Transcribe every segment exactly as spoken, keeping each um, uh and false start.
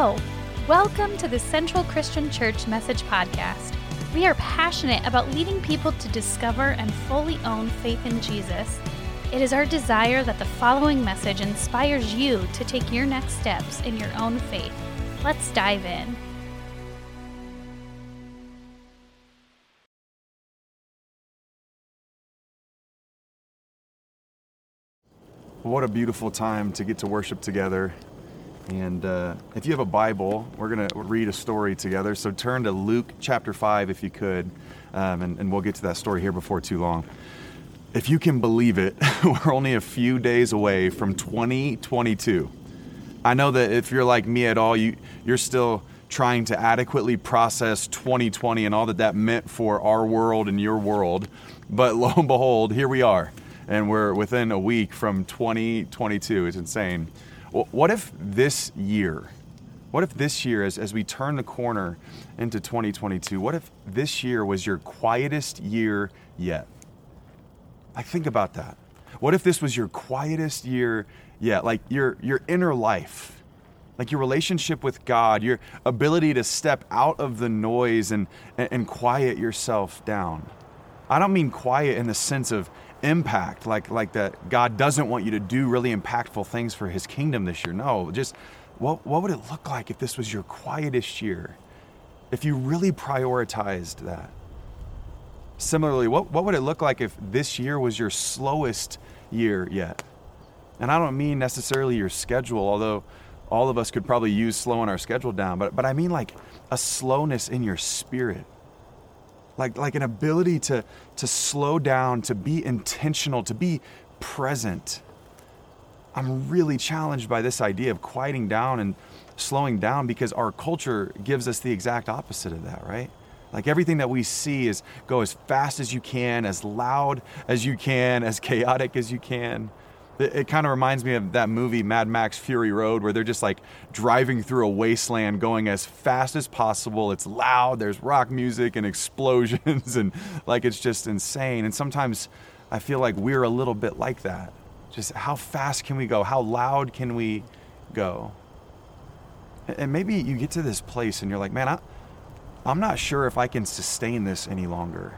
Hello! Welcome to the Central Christian Church Message Podcast. We are passionate about leading people to discover and fully own faith in Jesus. It is our desire that the following message inspires you to take your next steps in your own faith. Let's dive in. What a beautiful time to get to worship together. And uh, if you have a Bible, we're going to read a story together. So turn to Luke chapter five if you could, um, and, and we'll get to that story here before too long. If you can believe it, we're only a few days away from twenty twenty-two. I know that if you're like me at all, you, you're still trying to adequately process twenty twenty and all that that meant for our world and your world. But lo and behold, here we are. And we're within a week from twenty twenty-two. It's insane. What if this year, what if this year, as, as we turn the corner into twenty twenty-two, what if this year was your quietest year yet? Like, think about that. What if this was your quietest year yet? Like your, your inner life, like your relationship with God, your ability to step out of the noise and, and, and quiet yourself down. I don't mean quiet in the sense of impact, like like that God doesn't want you to do really impactful things for his kingdom this year. No, just what what would it look like if this was your quietest year? If you really prioritized that. Similarly, what, what would it look like if this year was your slowest year yet? And I don't mean necessarily your schedule, although all of us could probably use slowing our schedule down, but but I mean like a slowness in your spirit. Like like an ability to, to slow down, to be intentional, to be present. I'm really challenged by this idea of quieting down and slowing down because our culture gives us the exact opposite of that, right? Like everything that we see is go as fast as you can, as loud as you can, as chaotic as you can. It, it kind of reminds me of that movie Mad Max Fury Road, where they're just like driving through a wasteland going as fast as possible. It's loud, there's rock music and explosions and like it's just insane. And sometimes I feel like we're a little bit like that. Just how fast can we go? How loud can we go? And maybe you get to this place and you're like, man, I, I'm not sure if I can sustain this any longer.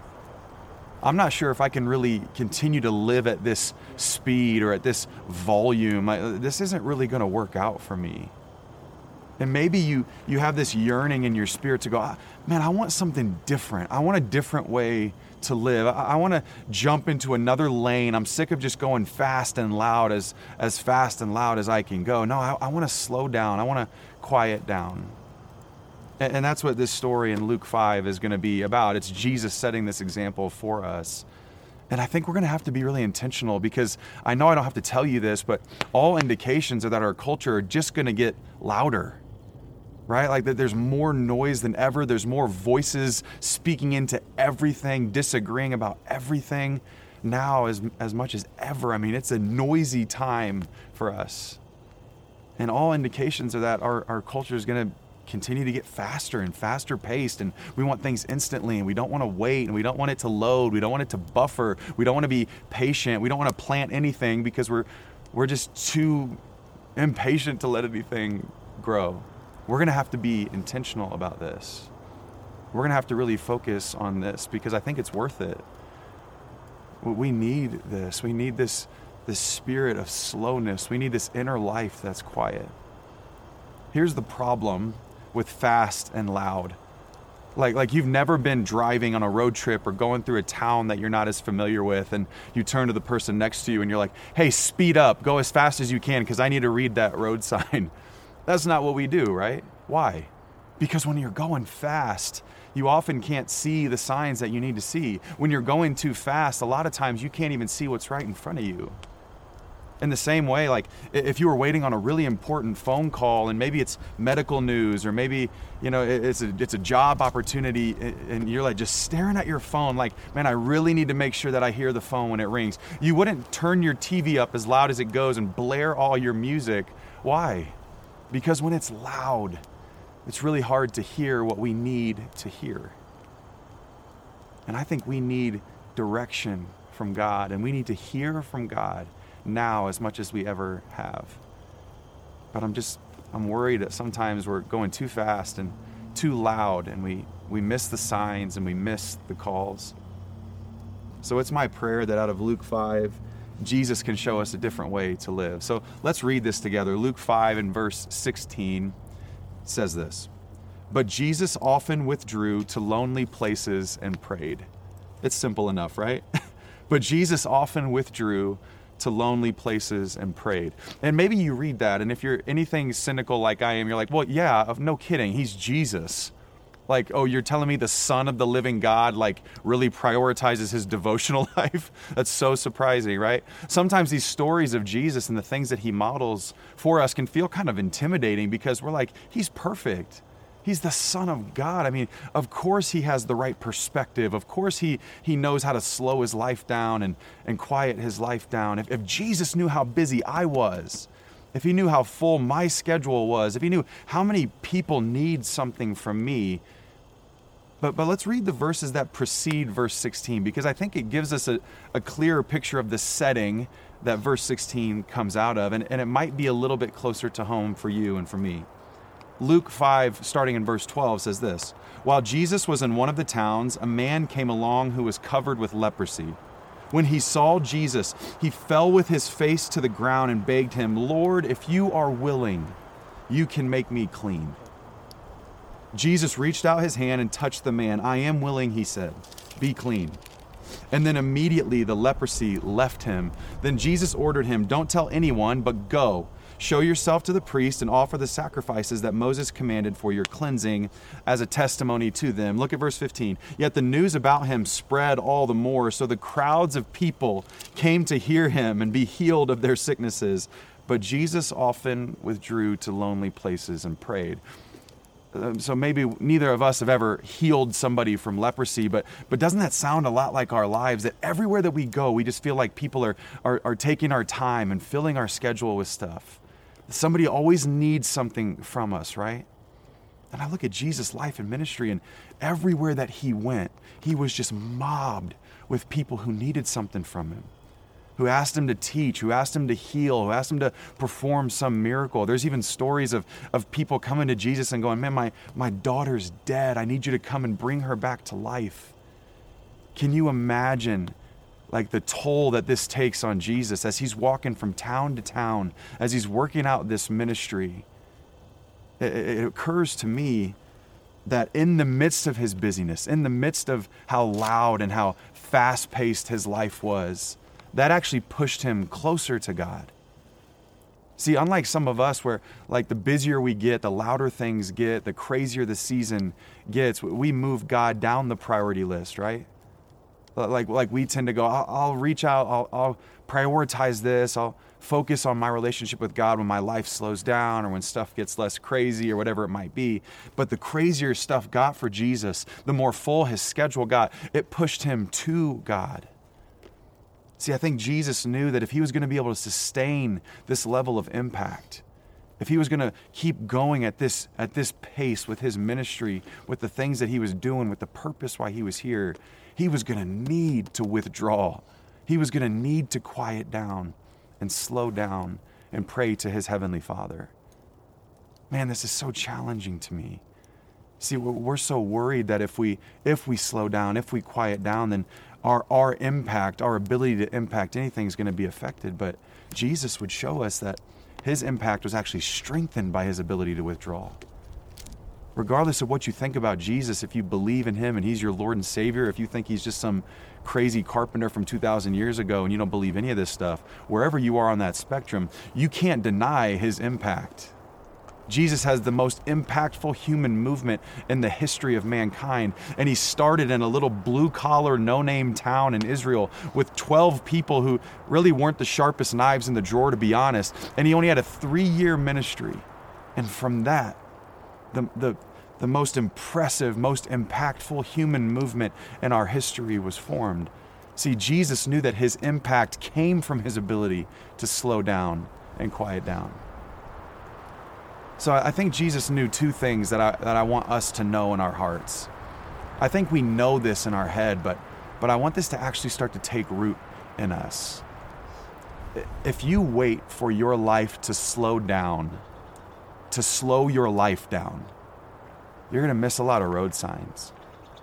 I'm not sure if I can really continue to live at this speed or at this volume. I, this isn't really going to work out for me. And maybe you you have this yearning in your spirit to go, man, I want something different. I want a different way to live. I, I want to jump into another lane. I'm sick of just going fast and loud, as, as fast and loud as I can go. No, I, I want to slow down. I want to quiet down. And that's what this story in Luke five is going to be about. It's Jesus setting this example for us. And I think we're going to have to be really intentional because I know I don't have to tell you this, but all indications are that our culture are just going to get louder, right? Like that there's more noise than ever. There's more voices speaking into everything, disagreeing about everything now as, as much as ever. I mean, it's a noisy time for us. And all indications are that our, our culture is going to continue to get faster and faster paced, and we want things instantly, and we don't want to wait, and we don't want it to load, we don't want it to buffer, we don't want to be patient, we don't want to plant anything because we're we're just too impatient to let anything grow. We're going to have to be intentional about this. We're going to have to really focus on this because I think it's worth it. We need this. We need this this spirit of slowness. We need this inner life that's quiet. Here's the problem with fast and loud. Like like you've never been driving on a road trip or going through a town that you're not as familiar with, and you turn to the person next to you and you're like, hey, speed up, go as fast as you can because I need to read that road sign. That's not what we do, right? Why? Because when you're going fast, you often can't see the signs that you need to see. When you're going too fast, a lot of times you can't even see what's right in front of you. In the same way, like if you were waiting on a really important phone call and maybe it's medical news or maybe, you know, it's a, it's a job opportunity and you're like just staring at your phone like, man, I really need to make sure that I hear the phone when it rings. You wouldn't turn your T V up as loud as it goes and blare all your music. Why? Because when it's loud, it's really hard to hear what we need to hear. And I think we need direction from God, and we need to hear from God now as much as we ever have. But I'm just I'm worried that sometimes we're going too fast and too loud, and we, we miss the signs and we miss the calls. So it's my prayer that out of Luke five, Jesus can show us a different way to live. So let's read this together. Luke five and verse sixteen says this: "But Jesus often withdrew to lonely places and prayed." It's simple enough, right? But Jesus often withdrew to lonely places and prayed. And maybe you read that, and if you're anything cynical like I am, you're like, well, yeah, no kidding, he's Jesus. Like, oh, you're telling me the Son of the living God, like, really prioritizes his devotional life? That's so surprising, right? Sometimes these stories of Jesus and the things that he models for us can feel kind of intimidating because we're like, he's perfect. He's the Son of God. I mean, of course he has the right perspective. Of course he he knows how to slow his life down and, and quiet his life down. If, if Jesus knew how busy I was, if he knew how full my schedule was, if he knew how many people need something from me. But but let's read the verses that precede verse sixteen, because I think it gives us a, a clearer picture of the setting that verse sixteen comes out of, and, and it might be a little bit closer to home for you and for me. Luke five, starting in verse twelve, says this: "While Jesus was in one of the towns, a man came along who was covered with leprosy. When he saw Jesus, he fell with his face to the ground and begged him, 'Lord, if you are willing, you can make me clean.' Jesus reached out his hand and touched the man. 'I am willing,' he said. 'Be clean.' And then immediately the leprosy left him. Then Jesus ordered him, 'Don't tell anyone, but go. Show yourself to the priest and offer the sacrifices that Moses commanded for your cleansing as a testimony to them.'" Look at verse fifteen. "Yet the news about him spread all the more, so the crowds of people came to hear him and be healed of their sicknesses. But Jesus often withdrew to lonely places and prayed." Um, so maybe neither of us have ever healed somebody from leprosy, but but doesn't that sound a lot like our lives? That everywhere that we go, we just feel like people are, are, are taking our time and filling our schedule with stuff. Somebody always needs something from us, right? And I look at Jesus' life and ministry, and everywhere that he went, he was just mobbed with people who needed something from him, who asked him to teach, who asked him to heal, who asked him to perform some miracle. There's even stories of, of people coming to Jesus and going, "Man, my, my daughter's dead. I need you to come and bring her back to life." Can you imagine like the toll that this takes on Jesus as he's walking from town to town, as he's working out this ministry? It, it occurs to me that in the midst of his busyness, in the midst of how loud and how fast-paced his life was, that actually pushed him closer to God. See, unlike some of us where like the busier we get, the louder things get, the crazier the season gets, we move God down the priority list, right? Like like we tend to go, I'll, I'll reach out, I'll, I'll prioritize this, I'll focus on my relationship with God when my life slows down or when stuff gets less crazy or whatever it might be. But the crazier stuff got for Jesus, the more full his schedule got, it pushed him to God. See, I think Jesus knew that if he was going to be able to sustain this level of impact, if he was going to keep going at this at this pace with his ministry, with the things that he was doing, with the purpose why he was here, he was going to need to withdraw. He was going to need to quiet down and slow down and pray to his heavenly Father. Man, this is so challenging to me. See, we're so worried that if we if we slow down, if we quiet down, then our our impact, our ability to impact anything is going to be affected. But Jesus would show us that his impact was actually strengthened by his ability to withdraw. Regardless of what you think about Jesus, if you believe in him and he's your Lord and Savior, if you think he's just some crazy carpenter from two thousand years ago and you don't believe any of this stuff, wherever you are on that spectrum, you can't deny his impact. Jesus has the most impactful human movement in the history of mankind, and he started in a little blue-collar, no-name town in Israel with twelve people who really weren't the sharpest knives in the drawer, to be honest, and he only had a three-year ministry. And from that, the, the, the most impressive, most impactful human movement in our history was formed. See, Jesus knew that his impact came from his ability to slow down and quiet down. So I think Jesus knew two things that I that I want us to know in our hearts. I think we know this in our head, but but I want this to actually start to take root in us. If you wait for your life to slow down to slow your life down, you're going to miss a lot of road signs.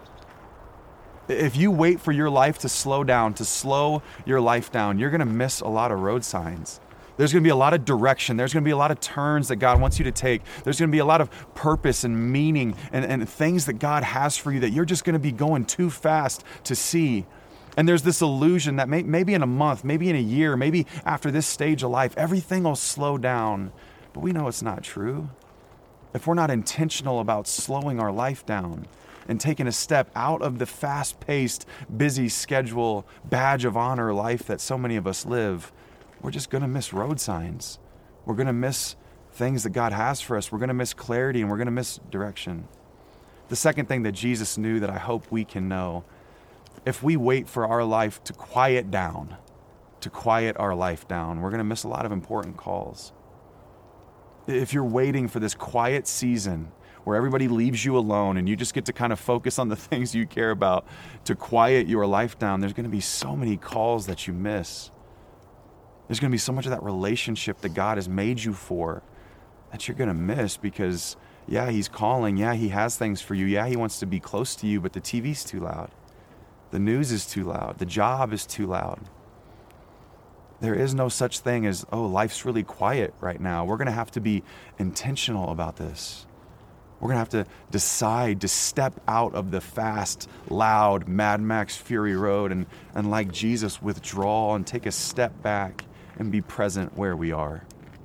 If you wait for your life to slow down, to slow your life down, you're going to miss a lot of road signs. There's going to be a lot of direction. There's going to be a lot of turns that God wants you to take. There's going to be a lot of purpose and meaning and, and things that God has for you that you're just going to be going too fast to see. And there's this illusion that may, maybe in a month, maybe in a year, maybe after this stage of life, everything will slow down. But we know it's not true. If we're not intentional about slowing our life down and taking a step out of the fast-paced, busy schedule, badge of honor life that so many of us live, we're just going to miss road signs. We're going to miss things that God has for us. We're going to miss clarity and we're going to miss direction. The second thing that Jesus knew that I hope we can know, if we wait for our life to quiet down, to quiet our life down, we're going to miss a lot of important calls. If you're waiting for this quiet season where everybody leaves you alone and you just get to kind of focus on the things you care about to quiet your life down, there's going to be so many calls that you miss. There's going to be so much of that relationship that God has made you for that you're going to miss because, yeah, he's calling. Yeah, he has things for you. Yeah, he wants to be close to you, but the T V's too loud. The news is too loud. The job is too loud. There is no such thing as, oh, life's really quiet right now. We're going to have to be intentional about this. We're going to have to decide to step out of the fast, loud Mad Max Fury Road and, and like Jesus, withdraw and take a step back and be present where we are.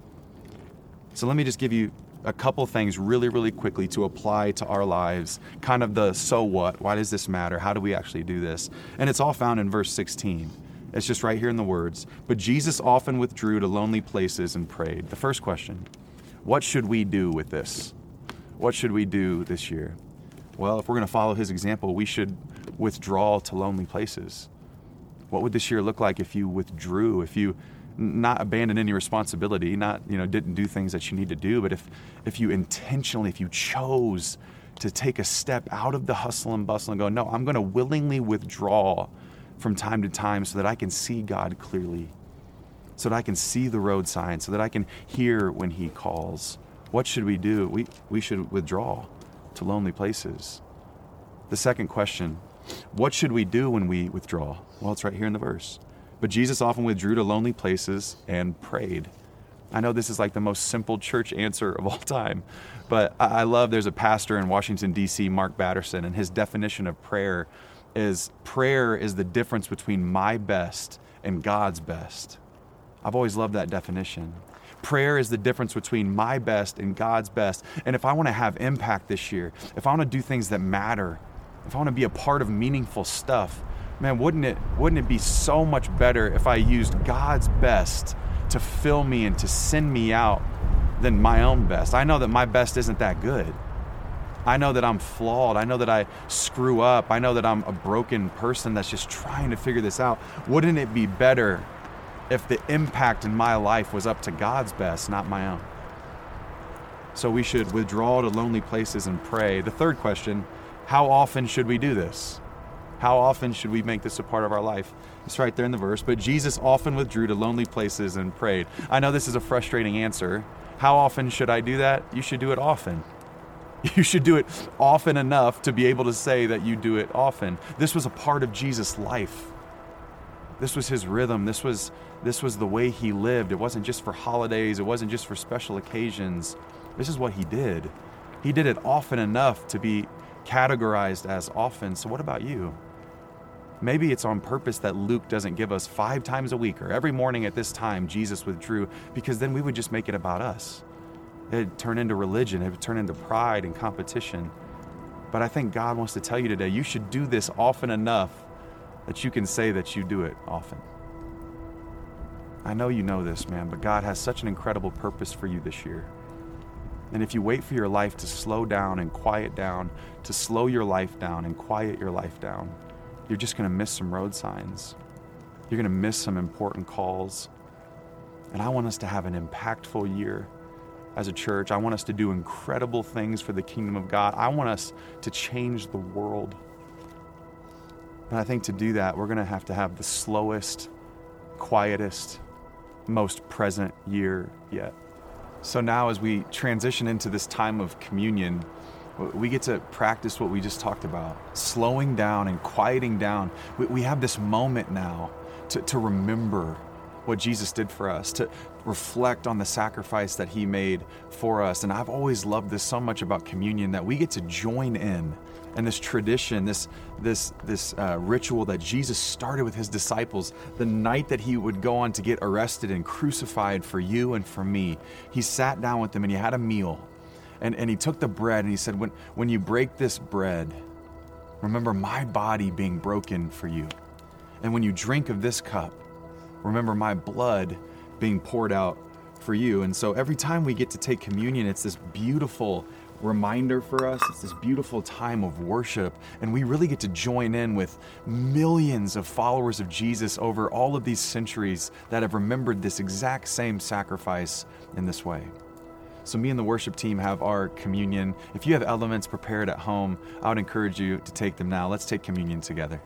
So let me just give you a couple things really, really quickly to apply to our lives. Kind of the so what, why does this matter? How do we actually do this? And it's all found in verse sixteen. It's just right here in the words. But Jesus often withdrew to lonely places and prayed. The first question, what should we do with this? What should we do this year? Well, if we're going to follow his example, we should withdraw to lonely places. What would this year look like if you withdrew, if you not abandoned any responsibility, not, you know, didn't do things that you need to do, but if, if you intentionally, if you chose to take a step out of the hustle and bustle and go, no, I'm going to willingly withdraw from time to time so that I can see God clearly, so that I can see the road signs, so that I can hear when he calls. What should we do? We, we should withdraw to lonely places. The second question, what should we do when we withdraw? Well, it's right here in the verse. But Jesus often withdrew to lonely places and prayed. I know this is like the most simple church answer of all time, but I love there's a pastor in Washington, D C, Mark Batterson, and his definition of prayer is prayer is the difference between my best and God's best. I've always loved that definition. Prayer is the difference between my best and God's best. And if I want to have impact this year, if I want to do things that matter, if I want to be a part of meaningful stuff, man, wouldn't it wouldn't it be so much better if I used God's best to fill me and to send me out than my own best? I know that my best isn't that good. I know that I'm flawed. I know that I screw up. I know that I'm a broken person that's just trying to figure this out. Wouldn't it be better if the impact in my life was up to God's best, not my own? So we should withdraw to lonely places and pray. The third question, how often should we do this? How often should we make this a part of our life? It's right there in the verse. But Jesus often withdrew to lonely places and prayed. I know this is a frustrating answer. How often should I do that? You should do it often. You should do it often enough to be able to say that you do it often. This was a part of Jesus' life. This was his rhythm. This was, this was the way he lived. It wasn't just for holidays. It wasn't just for special occasions. This is what he did. He did it often enough to be categorized as often. So what about you? Maybe it's on purpose that Luke doesn't give us five times a week or every morning at this time Jesus withdrew, because then we would just make it about us. It'd turn into religion. It would turn into pride and competition. But I think God wants to tell you today, you should do this often enough that you can say that you do it often. I know you know this, man, but God has such an incredible purpose for you this year. And if you wait for your life to slow down and quiet down, to slow your life down and quiet your life down, you're just going to miss some road signs. You're going to miss some important calls. And I want us to have an impactful year as a church. I want us to do incredible things for the kingdom of God. I want us to change the world. And I think to do that, we're going to have to have the slowest, quietest, most present year yet. So now as we transition into this time of communion, we get to practice what we just talked about, slowing down and quieting down. We, we have this moment now to, to remember what Jesus did for us, to reflect on the sacrifice that he made for us. And I've always loved this so much about communion, that we get to join in and this tradition, this this this uh, ritual that Jesus started with his disciples the night that he would go on to get arrested and crucified for you and for me. He sat down with them and he had a meal, and, and he took the bread and he said, when, when you break this bread, remember my body being broken for you. And when you drink of this cup, remember my blood being poured out for you. And so every time we get to take communion, it's this beautiful reminder for us. It's this beautiful time of worship, and we really get to join in with millions of followers of Jesus over all of these centuries that have remembered this exact same sacrifice in this way. So me and the worship team have our communion. If you have elements prepared at home, I would encourage you to take them now. Let's take communion together.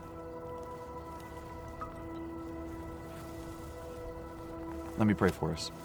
Let me pray for us.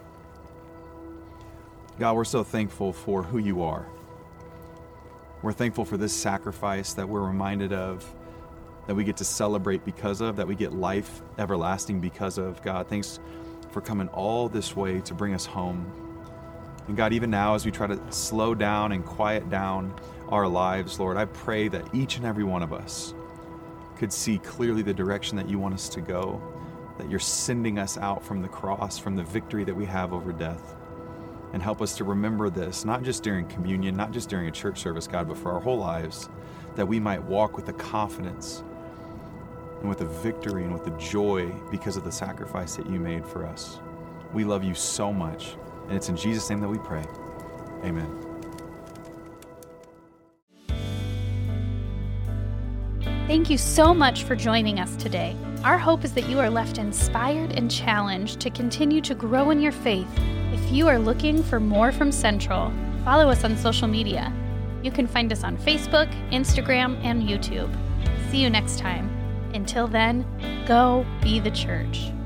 God, we're so thankful for who you are. We're thankful for this sacrifice that we're reminded of, that we get to celebrate because of, that we get life everlasting because of. God, thanks for coming all this way to bring us home. And God, even now as we try to slow down and quiet down our lives, Lord, I pray that each and every one of us could see clearly the direction that you want us to go, that you're sending us out from the cross, from the victory that we have over death. And help us to remember this, not just during communion, not just during a church service, God, but for our whole lives, that we might walk with the confidence and with the victory and with the joy because of the sacrifice that you made for us. We love you so much, and it's in Jesus' name that we pray. Amen. Thank you so much for joining us today. Our hope is that you are left inspired and challenged to continue to grow in your faith. If you are looking for more from Central, follow us on social media. You can find us on Facebook, Instagram, and YouTube. See you next time. Until then, go be the church.